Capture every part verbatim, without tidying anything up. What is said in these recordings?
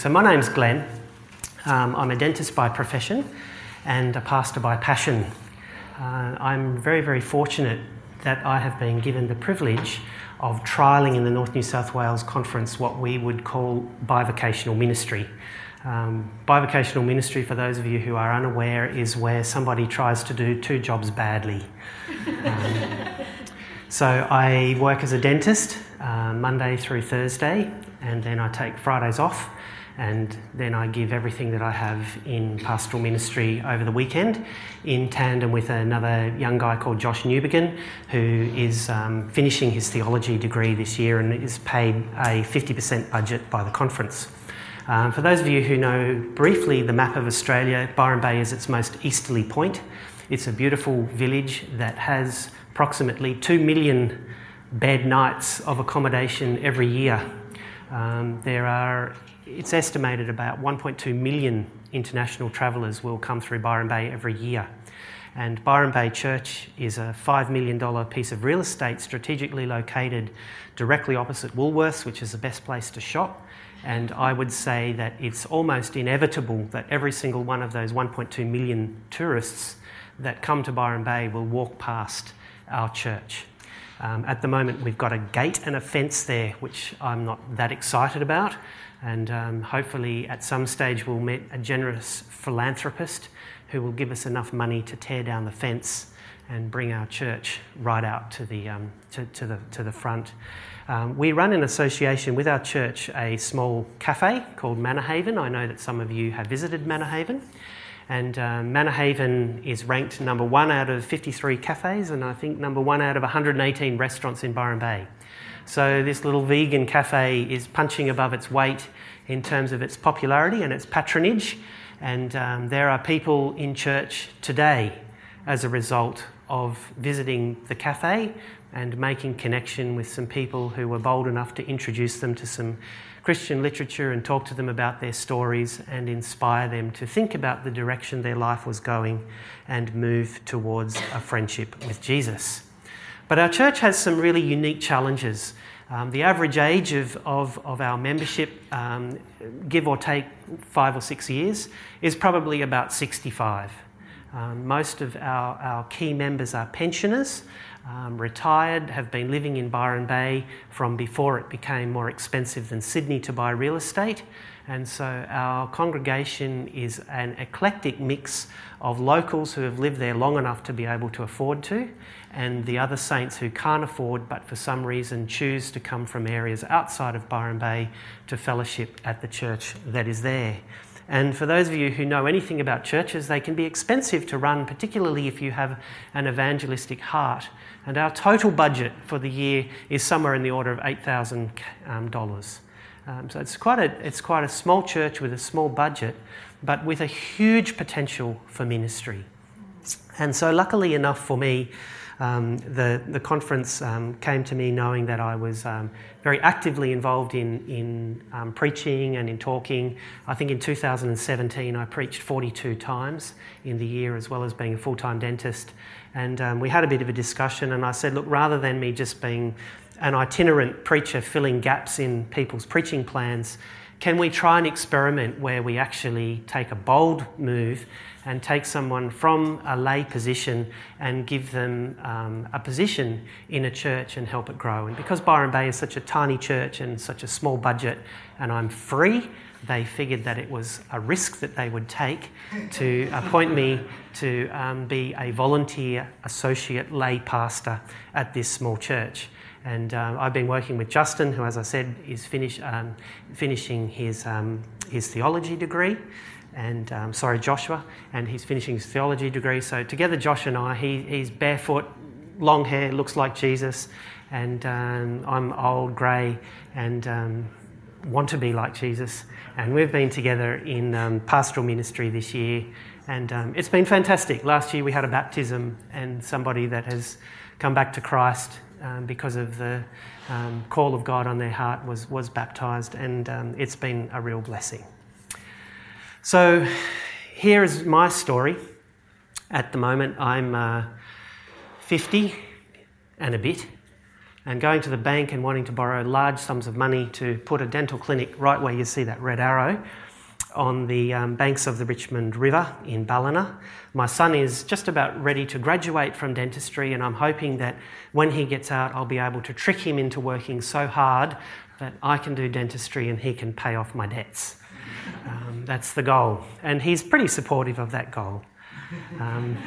So my name's Glenn. Um, I'm a dentist by profession and a pastor by passion. Uh, I'm very, very fortunate that I have been given the privilege of trialling in the North New South Wales Conference what we would call bivocational ministry. Um, bivocational ministry, for those of you who are unaware, is where somebody tries to do two jobs badly. Um, so I work as a dentist uh, Monday through Thursday, and then I take Fridays off, and then I give everything that I have in pastoral ministry over the weekend in tandem with another young guy called Josh Newbegin, who is um, finishing his theology degree this year and is paid a fifty percent budget by the conference. Um, for those of you who know briefly the map of Australia, Byron Bay is its most easterly point. It's a beautiful village that has approximately two million bed nights of accommodation every year. Um, there are It's estimated about one point two million international travellers will come through Byron Bay every year. And Byron Bay Church is a five million dollars piece of real estate strategically located directly opposite Woolworths, which is the best place to shop. And I would say that it's almost inevitable that every single one of those one point two million tourists that come to Byron Bay will walk past our church. Um, at the moment, we've got a gate and a fence there, which I'm not that excited about. And um, hopefully at some stage we'll meet a generous philanthropist who will give us enough money to tear down the fence and bring our church right out to the um, to, to the to the front. Um, we run in association with our church a small cafe called Manor Haven. I know that some of you have visited Manor Haven. And um, Manor Haven is ranked number one out of fifty-three cafes, and I think number one out of one hundred eighteen restaurants in Byron Bay. So this little vegan cafe is punching above its weight in terms of its popularity and its patronage. And um, there are people in church today as a result of visiting the cafe and making connection with some people who were bold enough to introduce them to some Christian literature and talk to them about their stories and inspire them to think about the direction their life was going and move towards a friendship with Jesus. But our church has some really unique challenges. Um, the average age of, of, of our membership, um, give or take five or six years, is probably about sixty-five. Um, most of our, our key members are pensioners, um, retired, have been living in Byron Bay from before it became more expensive than Sydney to buy real estate. And so our congregation is an eclectic mix of locals who have lived there long enough to be able to afford to, and the other saints who can't afford but for some reason choose to come from areas outside of Byron Bay to fellowship at the church that is there. And for those of you who know anything about churches, they can be expensive to run, particularly if you have an evangelistic heart. And our total budget for the year is somewhere in the order of eight thousand dollars. Um, so it's quite a it's quite a small church with a small budget, but with a huge potential for ministry. And so luckily enough for me, um, the, the conference um, came to me knowing that I was um, very actively involved in, in um, preaching and in talking. I think in two thousand seventeen I preached forty-two times in the year, as well as being a full-time dentist. And um, we had a bit of a discussion, and I said, look, rather than me just being an itinerant preacher filling gaps in people's preaching plans, can we try an experiment where we actually take a bold move and take someone from a lay position and give them um, a position in a church and help it grow? And because Byron Bay is such a tiny church and such a small budget, and I'm free, they figured that it was a risk that they would take to appoint me to um, be a volunteer associate lay pastor at this small church. And uh, I've been working with Justin, who, as I said, is finish, um, finishing his um, his theology degree, and um, sorry, Joshua, and he's finishing his theology degree. So together, Josh and I, he, he's barefoot, long hair, looks like Jesus, and um, I'm old, grey, and um, want to be like Jesus. And we've been together in um, pastoral ministry this year, and um, it's been fantastic. Last year we had a baptism, and somebody that has come back to Christ Um, because of the um, call of God on their heart was, was baptised, and um, it's been a real blessing. So here is my story. At the moment I'm uh, fifty and a bit, and going to the bank and wanting to borrow large sums of money to put a dental clinic right where you see that red arrow on the um, banks of the Richmond River in Ballina. My son is just about ready to graduate from dentistry, and I'm hoping that when he gets out I'll be able to trick him into working so hard that I can do dentistry and he can pay off my debts. Um, that's the goal, and he's pretty supportive of that goal. Um,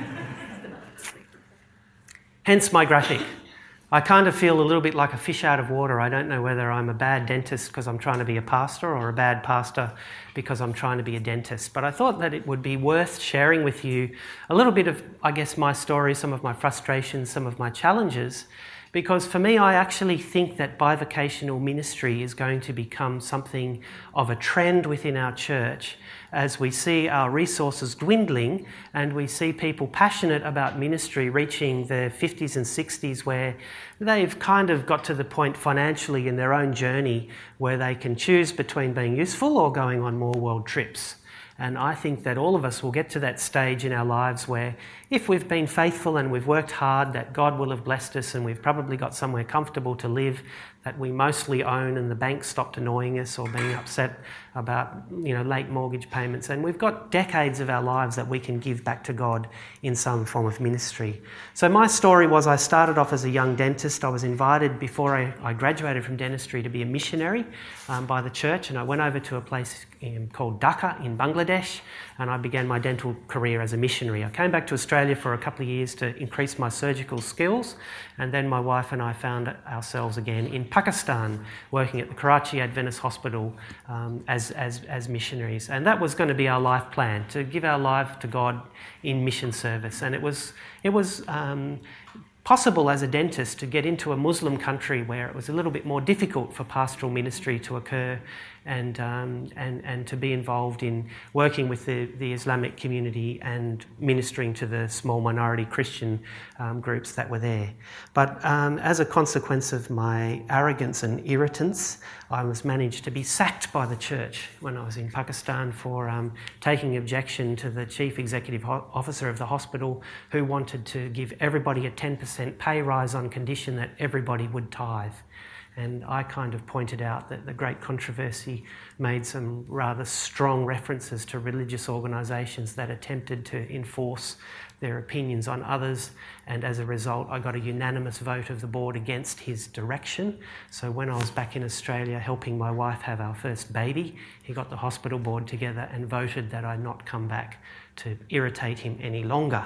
hence my graphic. I kind of feel a little bit like a fish out of water. I don't know whether I'm a bad dentist because I'm trying to be a pastor, or a bad pastor because I'm trying to be a dentist. But I thought that it would be worth sharing with you a little bit of, I guess, my story, some of my frustrations, some of my challenges, because for me, I actually think that bivocational ministry is going to become something of a trend within our church as we see our resources dwindling and we see people passionate about ministry reaching their fifties and sixties, where they've kind of got to the point financially in their own journey where they can choose between being useful or going on more world trips. And I think that all of us will get to that stage in our lives where, if we've been faithful and we've worked hard, that God will have blessed us and we've probably got somewhere comfortable to live that we mostly own, and the bank stopped annoying us or being upset about, you know, late mortgage payments. And we've got decades of our lives that we can give back to God in some form of ministry. So my story was, I started off as a young dentist. I was invited before I, I graduated from dentistry to be a missionary um, by the church, and I went over to a place in, called Dhaka in Bangladesh, and I began my dental career as a missionary. I came back to Australia for a couple of years to increase my surgical skills, and then my wife and I found ourselves again in Pakistan, working at the Karachi Adventist Hospital um, as, as, as missionaries. And that was going to be our life plan, to give our life to God in mission service. And it was, it was um, possible as a dentist to get into a Muslim country where it was a little bit more difficult for pastoral ministry to occur, and um, and and to be involved in working with the, the Islamic community and ministering to the small minority Christian um, groups that were there. But um, as a consequence of my arrogance and irritance, I was managed to be sacked by the church when I was in Pakistan for um, taking objection to the chief executive ho- officer of the hospital, who wanted to give everybody a ten percent pay rise on condition that everybody would tithe. And I kind of pointed out that the great controversy made some rather strong references to religious organisations that attempted to enforce their opinions on others, and as a result I got a unanimous vote of the board against his direction. So when I was back in Australia helping my wife have our first baby, he got the hospital board together and voted that I not come back to irritate him any longer.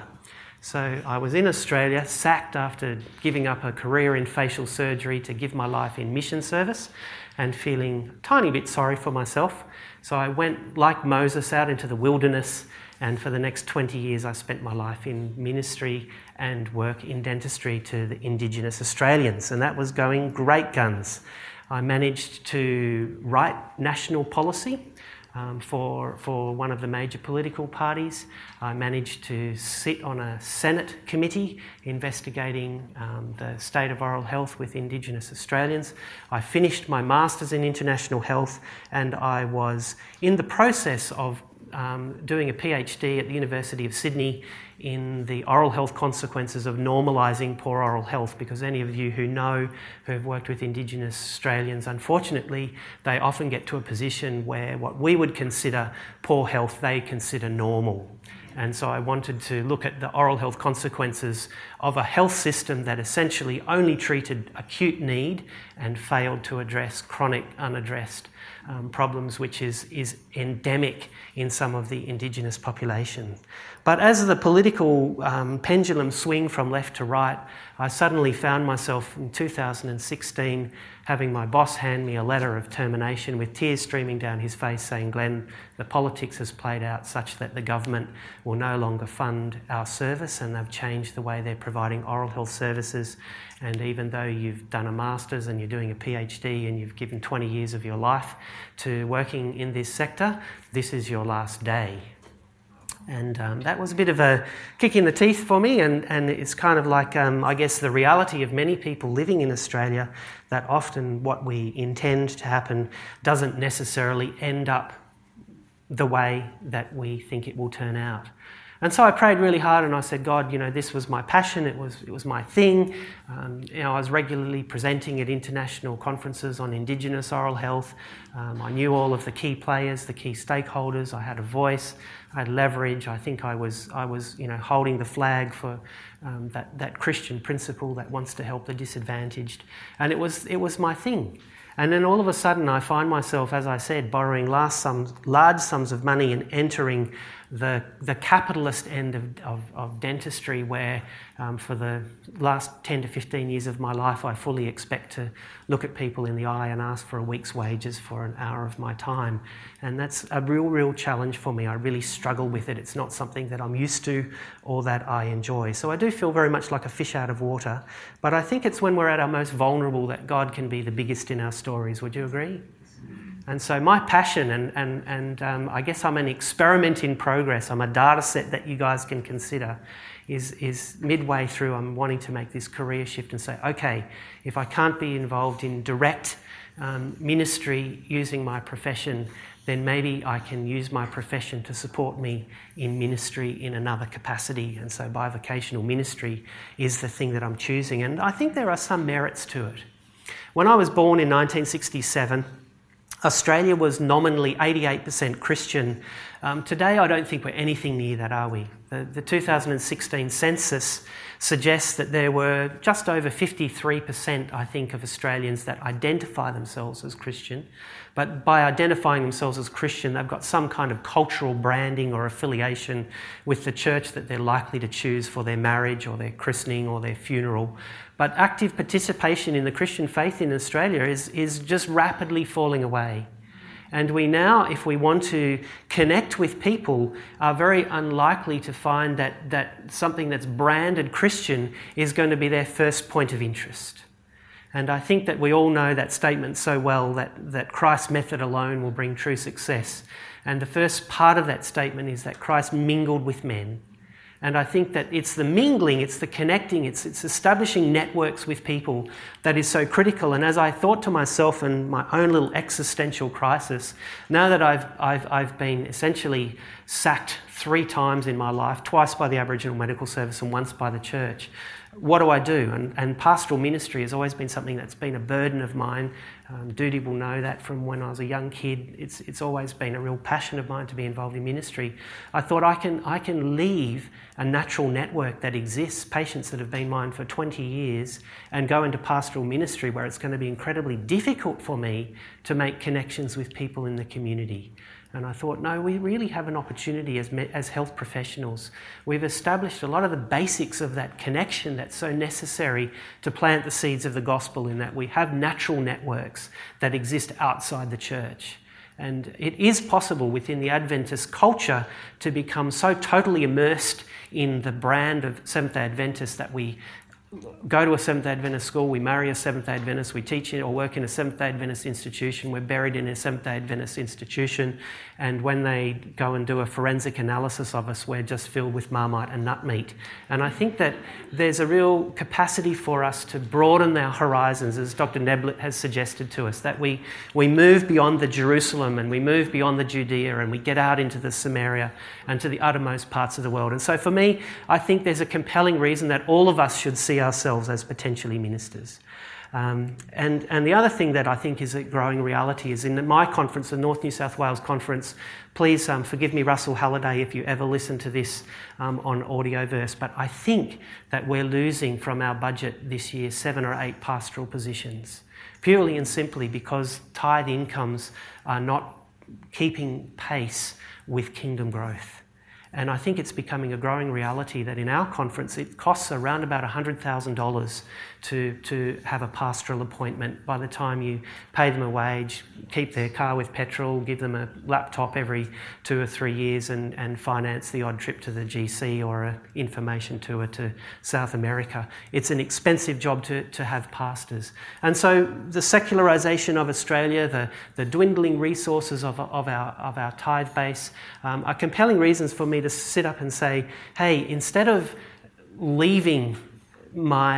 So I was in Australia, sacked after giving up a career in facial surgery to give my life in mission service, and feeling a tiny bit sorry for myself. So I went, like Moses, out into the wilderness, and for the next twenty years I spent my life in ministry and work in dentistry to the Indigenous Australians, and that was going great guns. I managed to write national policy Um, for, for one of the major political parties. I managed to sit on a Senate committee investigating um, the state of oral health with Indigenous Australians. I finished my Masters in International Health, and I was in the process of um, doing a PhD at the University of Sydney in the oral health consequences of normalising poor oral health, because any of you who know, who have worked with Indigenous Australians, unfortunately, they often get to a position where what we would consider poor health, they consider normal. And so I wanted to look at the oral health consequences of a health system that essentially only treated acute need and failed to address chronic, unaddressed um, problems, which is, is endemic in some of the Indigenous population. But as the political um, pendulum swung from left to right, I suddenly found myself in two thousand sixteen having my boss hand me a letter of termination with tears streaming down his face, saying, "Glenn, the politics has played out such that the government will no longer fund our service, and they've changed the way they're providing oral health services. And even though you've done a master's and you're doing a PhD and you've given twenty years of your life to working in this sector, this is your last day." And um, that was a bit of a kick in the teeth for me, and, and it's kind of like, um, I guess, the reality of many people living in Australia, that often what we intend to happen doesn't necessarily end up the way that we think it will turn out. And so I prayed really hard and I said, God, you know, this was my passion, it was it was my thing. Um, you know, I was regularly presenting at international conferences on Indigenous oral health. Um, I knew all of the key players, the key stakeholders. I had a voice, I had leverage. I think I was, I was, you know, holding the flag for um, that, that Christian principle that wants to help the disadvantaged. And it was it was my thing. And then all of a sudden I find myself, as I said, borrowing large sums, large sums of money and entering the the capitalist end of, of, of dentistry, where um, for the last ten to fifteen years of my life I fully expect to look at people in the eye and ask for a week's wages for an hour of my time. And that's a real, real challenge for me. I really struggle with it. It's not something that I'm used to or that I enjoy. So I do feel very much like a fish out of water. But I think it's when we're at our most vulnerable that God can be the biggest in our stories. Would you agree? And so my passion, and, and, and um, I guess I'm an experiment in progress, I'm a data set that you guys can consider, is, is midway through I'm wanting to make this career shift and say, okay, if I can't be involved in direct um, ministry using my profession, then maybe I can use my profession to support me in ministry in another capacity. And so bivocational ministry is the thing that I'm choosing. And I think there are some merits to it. When I was born in nineteen sixty-seven, Australia was nominally eighty-eight percent Christian. Um, today, I don't think we're anything near that, are we? The, the two thousand sixteen census suggests that there were just over fifty-three percent, I think, of Australians that identify themselves as Christian. But by identifying themselves as Christian, they've got some kind of cultural branding or affiliation with the church that they're likely to choose for their marriage or their christening or their funeral. But active participation in the Christian faith in Australia is, is just rapidly falling away. And we now, if we want to connect with people, are very unlikely to find that, that something that's branded Christian is going to be their first point of interest. And I think that we all know that statement so well, that, that Christ's method alone will bring true success. And the first part of that statement is that Christ mingled with men. And I think that it's the mingling, it's the connecting, it's, it's establishing networks with people that is so critical. And as I thought to myself in my own little existential crisis, now that I've, I've, I've been essentially sacked three times in my life, twice by the Aboriginal Medical Service and once by the church, what do I do? And, and pastoral ministry has always been something that's been a burden of mine. Um, Doody will know that from when I was a young kid. It's it's always been a real passion of mine to be involved in ministry. I thought I can I can leave a natural network that exists, patients that have been mine for twenty years, and go into pastoral ministry where it's going to be incredibly difficult for me to make connections with people in the community. And I thought, no, we really have an opportunity as as health professionals. We've established a lot of the basics of that connection that's so necessary to plant the seeds of the gospel, in that we have natural networks that exist outside the church. And it is possible within the Adventist culture to become so totally immersed in the brand of Seventh-day Adventists that we go to a Seventh-day Adventist school, we marry a Seventh-day Adventist, we teach or work in a Seventh-day Adventist institution, we're buried in a Seventh-day Adventist institution, and when they go and do a forensic analysis of us, we're just filled with Marmite and nut meat. And I think that there's a real capacity for us to broaden our horizons, as Doctor Neblett has suggested to us, that we, we move beyond the Jerusalem and we move beyond the Judea and we get out into the Samaria and to the uttermost parts of the world. And so for me, I think there's a compelling reason that all of us should see ourselves as potentially ministers. Um, and, and the other thing that I think is a growing reality is in my conference, the North New South Wales Conference, please um, forgive me, Russell Halliday, if you ever listen to this um, on Audioverse, but I think that we're losing from our budget this year seven or eight pastoral positions, purely and simply because tithe incomes are not keeping pace with kingdom growth. And I think it's becoming a growing reality that in our conference it costs around about one hundred thousand dollars to, to have a pastoral appointment. By the time you pay them a wage, keep their car with petrol, give them a laptop every two or three years and, and finance the odd trip to the G C or an information tour to South America. It's an expensive job to, to have pastors. And so the secularisation of Australia, the, the dwindling resources of, of, our, of our tithe base um, are compelling reasons for me to sit up and say, hey, instead of leaving my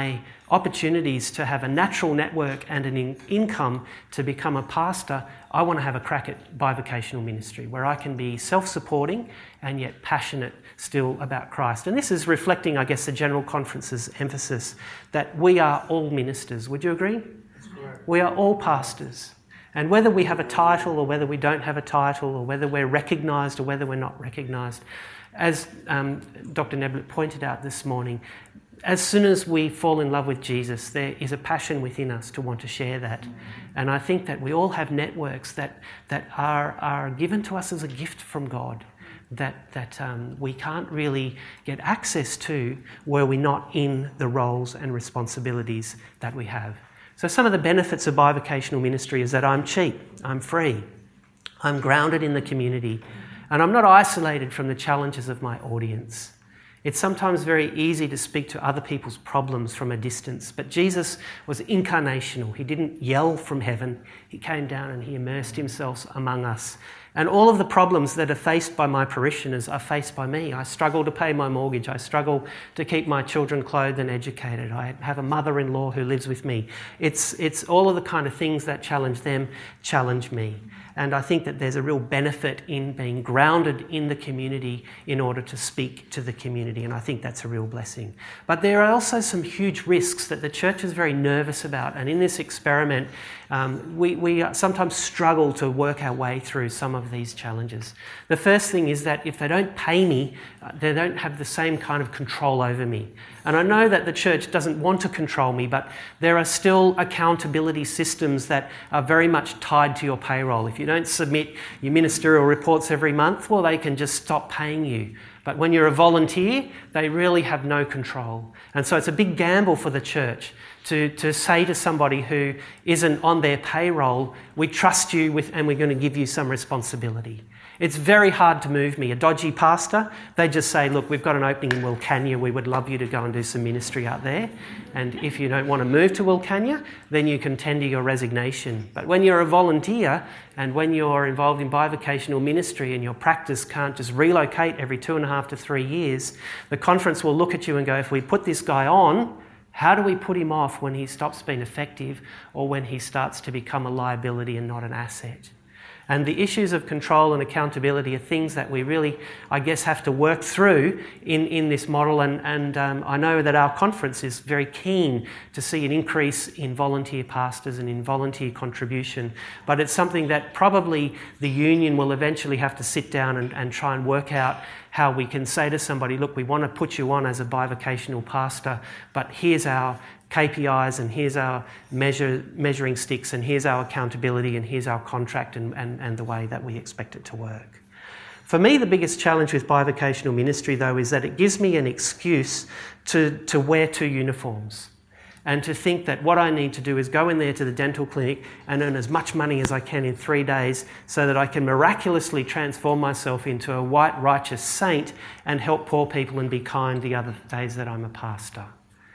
opportunities to have a natural network and an in- income to become a pastor, I want to have a crack at bivocational ministry where I can be self-supporting and yet passionate still about Christ. And this is reflecting, I guess, the General Conference's emphasis that we are all ministers. Would you agree? That's correct. We are all pastors. And whether we have a title or whether we don't have a title or whether we're recognised or whether we're not recognised, as um, Doctor Neblett pointed out this morning, as soon as we fall in love with Jesus, there is a passion within us to want to share that. And I think that we all have networks that, that are, are given to us as a gift from God that, that um, we can't really get access to were we not in the roles and responsibilities that we have. So some of the benefits of bivocational ministry is that I'm cheap, I'm free, I'm grounded in the community, and I'm not isolated from the challenges of my audience. It's sometimes very easy to speak to other people's problems from a distance, but Jesus was incarnational. He didn't yell from heaven. He came down and he immersed himself among us. And all of the problems that are faced by my parishioners are faced by me. I struggle to pay my mortgage. I struggle to keep my children clothed and educated. I have a mother-in-law who lives with me. It's, it's all of the kind of things that challenge them, challenge me. And I think that there's a real benefit in being grounded in the community in order to speak to the community, and I think that's a real blessing. But there are also some huge risks that the church is very nervous about, and in this experiment, um, we, we sometimes struggle to work our way through some of these challenges. The first thing is that if they don't pay me, uh, they don't have the same kind of control over me. And I know that the church doesn't want to control me, but there are still accountability systems that are very much tied to your payroll. If you don't submit your ministerial reports every month, well, they can just stop paying you. But when you're a volunteer, they really have no control. And so it's a big gamble for the church to, to say to somebody who isn't on their payroll, we trust you with, and we're going to give you some responsibility. It's very hard to move me. A dodgy pastor, they just say, look, we've got an opening in Wilcannia. We would love you to go and do some ministry out there. And if you don't want to move to Wilcannia, then you can tender your resignation. But when you're a volunteer and when you're involved in bivocational ministry and your practice can't just relocate every two and a half to three years, the conference will look at you and go, if we put this guy on, how do we put him off when he stops being effective or when he starts to become a liability and not an asset? And the issues of control and accountability are things that we really, I guess, have to work through in, in this model. And, and um, I know that our conference is very keen to see an increase in volunteer pastors and in volunteer contribution. But it's something that probably the union will eventually have to sit down and, and try and work out how we can say to somebody, look, we want to put you on as a bivocational pastor, but here's our K P Is and here's our measure, measuring sticks and here's our accountability and here's our contract and, and, and the way that we expect it to work. For me, the biggest challenge with bivocational ministry, though, is that it gives me an excuse to, to wear two uniforms and to think that what I need to do is go in there to the dental clinic and earn as much money as I can in three days so that I can miraculously transform myself into a white, righteous saint and help poor people and be kind the other days that I'm a pastor.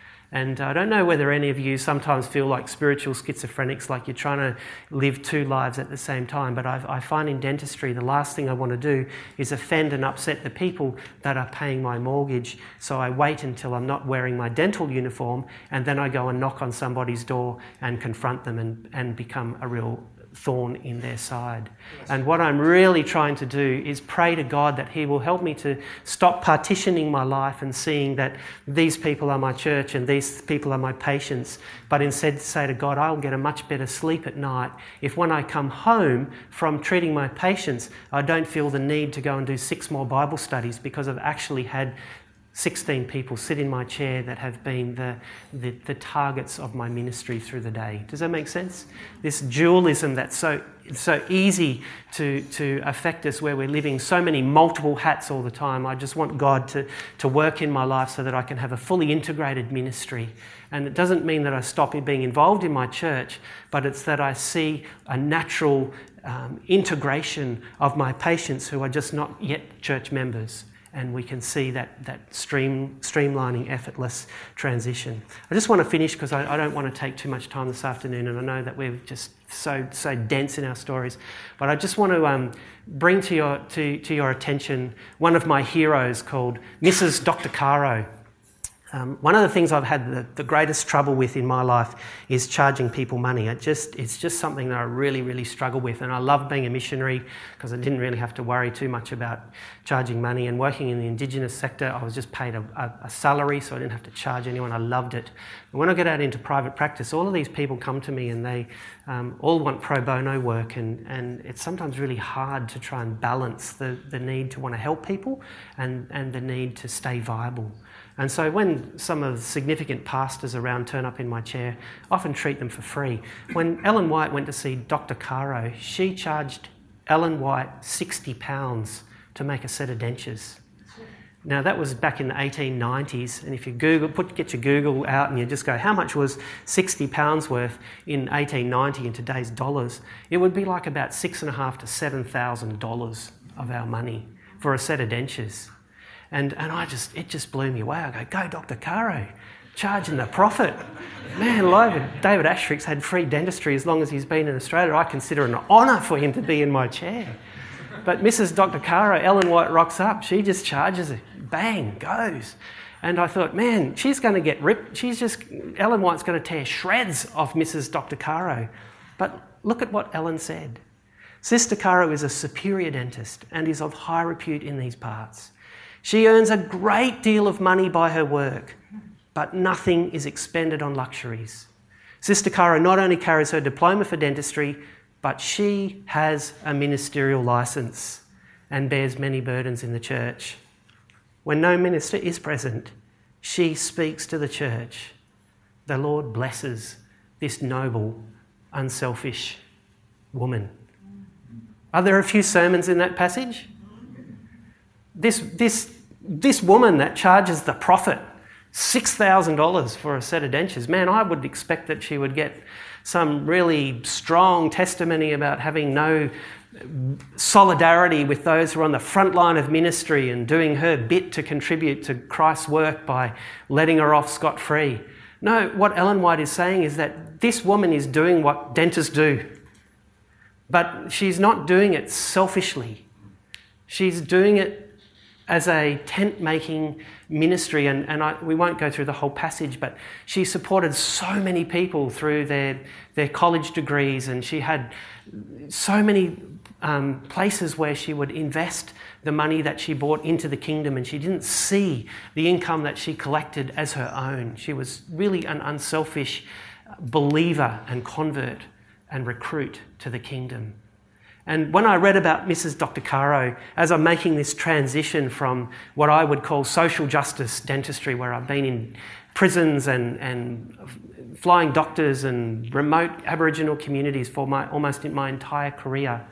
And I don't know whether any of you sometimes feel like spiritual schizophrenics, like you're trying to live two lives at the same time. But I, I find in dentistry, the last thing I want to do is offend and upset the people that are paying my mortgage. So I wait until I'm not wearing my dental uniform, and then I go and knock on somebody's door and confront them and, and become a real thorn in their side. And what I'm really trying to do is pray to God that he will help me to stop partitioning my life and seeing that these people are my church and these people are my patients, but instead say to God, I'll get a much better sleep at night if when I come home from treating my patients, I don't feel the need to go and do six more Bible studies because I've actually had sixteen people sit in my chair that have been the, the, the targets of my ministry through the day. Does that make sense? This dualism that's so so easy to, to affect us, where we're living so many multiple hats all the time. I just want God to, to work in my life so that I can have a fully integrated ministry. And it doesn't mean that I stop being involved in my church, but it's that I see a natural um, integration of my patients who are just not yet church members. And we can see that, that stream, streamlining, effortless transition. I just want to finish because I, I don't want to take too much time this afternoon, and I know that we're just so so dense in our stories. But I just want to um, bring to your to, to your attention one of my heroes called Missus Doctor Caro. Um, one of the things I've had the, the greatest trouble with in my life is charging people money. It just it's just something that I really, really struggle with. And I love being a missionary because I didn't really have to worry too much about charging money. And working in the Indigenous sector, I was just paid a, a, a salary, so I didn't have to charge anyone. I loved it. And when I get out into private practice, all of these people come to me and they um, all want pro bono work. And, and it's sometimes really hard to try and balance the, the need to want to help people and, and the need to stay viable. And so when some of the significant pastors around turn up in my chair, I often treat them for free. When Ellen White went to see Doctor Caro, she charged Ellen White sixty pounds to make a set of dentures. Now that was back in the eighteen nineties, and if you Google, put get your Google out and you just go, how much was sixty pounds worth in eighteen ninety in today's dollars? It would be like about six and a half to seven thousand dollars of our money for a set of dentures. And and I just it just blew me away. I go, go Doctor Caro, charging the profit. Man, David Asterisk had free dentistry as long as he's been in Australia. I consider it an honour for him to be in my chair. But Missus Doctor Caro, Ellen White rocks up. She just charges it. Bang, goes. And I thought, man, she's going to get ripped. She's just, Ellen White's going to tear shreds off Missus Doctor Caro. But look at what Ellen said. Sister Caro is a superior dentist and is of high repute in these parts. She earns a great deal of money by her work, but nothing is expended on luxuries. Sister Caro not only carries her diploma for dentistry, but she has a ministerial licence and bears many burdens in the church. When no minister is present, she speaks to the church. The Lord blesses this noble, unselfish woman. Are there a few sermons in that passage? This this this woman that charges the prophet six thousand dollars for a set of dentures, man, I would expect that she would get some really strong testimony about having no solidarity with those who are on the front line of ministry and doing her bit to contribute to Christ's work by letting her off scot-free. No, what Ellen White is saying is that this woman is doing what dentists do, but she's not doing it selfishly. She's doing it as a tent-making ministry, and, and I, we won't go through the whole passage, but she supported so many people through their, their college degrees, and she had so many um, places where she would invest the money that she brought into the kingdom, and she didn't see the income that she collected as her own. She was really an unselfish believer and convert and recruit to the kingdom. And when I read about Missus Doctor Caro, as I'm making this transition from what I would call social justice dentistry, where I've been in prisons and, and flying doctors and remote Aboriginal communities for my almost my entire career,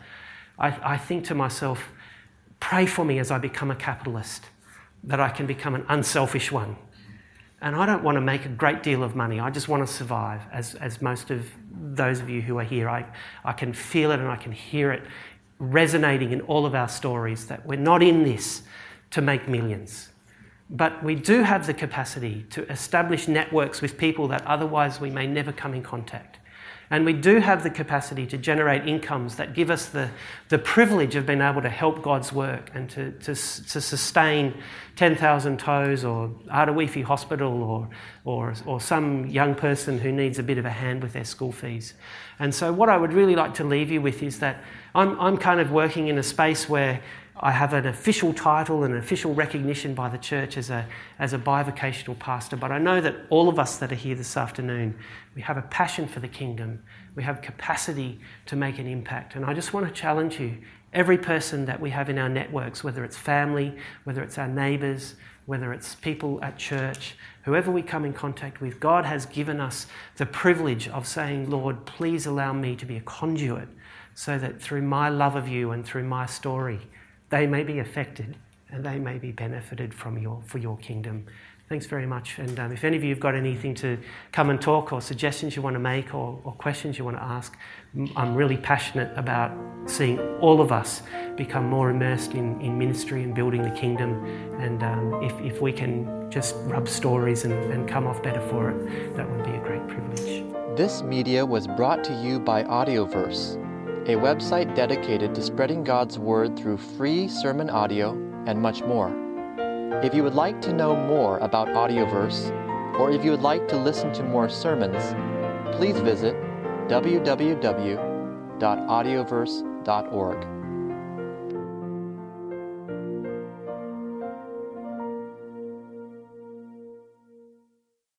I, I think to myself, pray for me as I become a capitalist, that I can become an unselfish one. And I don't want to make a great deal of money. I just want to survive, as, as most of those of you who are here. I, I can feel it and I can hear it resonating in all of our stories, that we're not in this to make millions. But we do have the capacity to establish networks with people that otherwise we may never come in contact. And we do have the capacity to generate incomes that give us the, the privilege of being able to help God's work and to, to, to sustain ten thousand Toes or Ardawifi Hospital or, or, or some young person who needs a bit of a hand with their school fees. And so what I would really like to leave you with is that I'm, I'm kind of working in a space where I have an official title and an official recognition by the church as a, as a bivocational pastor, but I know that all of us that are here this afternoon, we have a passion for the kingdom. We have capacity to make an impact. And I just want to challenge you, every person that we have in our networks, whether it's family, whether it's our neighbours, whether it's people at church, whoever we come in contact with, God has given us the privilege of saying, Lord, please allow me to be a conduit so that through my love of you and through my story, they may be affected and they may be benefited from your for your kingdom. Thanks very much. And um, if any of you have got anything to come and talk or suggestions you want to make or, or questions you want to ask, I'm really passionate about seeing all of us become more immersed in, in ministry and building the kingdom. And um, if, if we can just rub stories and, and come off better for it, that would be a great privilege. This media was brought to you by Audioverse, a website dedicated to spreading God's Word through free sermon audio and much more. If you would like to know more about Audioverse, or if you would like to listen to more sermons, please visit w w w dot audioverse dot org.